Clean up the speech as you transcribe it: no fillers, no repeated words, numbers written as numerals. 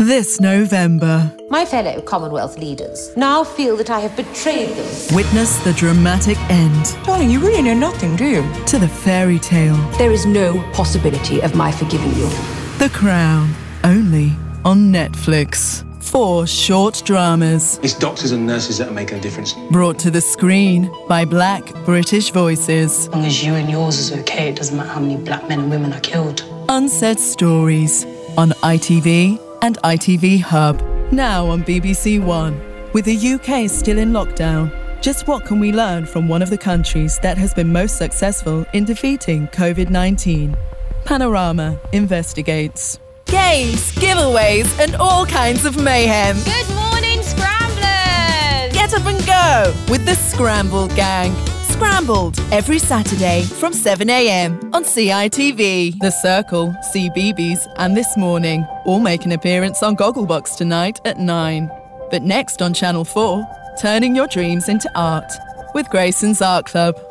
this November. My fellow Commonwealth leaders now feel that I have betrayed them. Witness the dramatic end. Darling, you really know nothing, do you? To the fairy tale. There is no possibility of my forgiving you. The Crown, only on Netflix. 4 short dramas. It's doctors and nurses that are making a difference. Brought to the screen by Black British voices. As long as you and yours is okay, it doesn't matter how many black men and women are killed. Unsaid Stories on ITV and ITV Hub. Now on BBC One. With the UK still in lockdown, just what can we learn from one of the countries that has been most successful in defeating COVID-19? Panorama investigates. Games, giveaways, and all kinds of mayhem. Good morning, Scramblers! Get up and go with the Scrambled Gang. Scrambled every Saturday from 7 a.m. on CITV. The Circle, CBeebies, and This Morning all make an appearance on Gogglebox tonight at 9. But next on Channel 4, turning your dreams into art with Grayson's Art Club.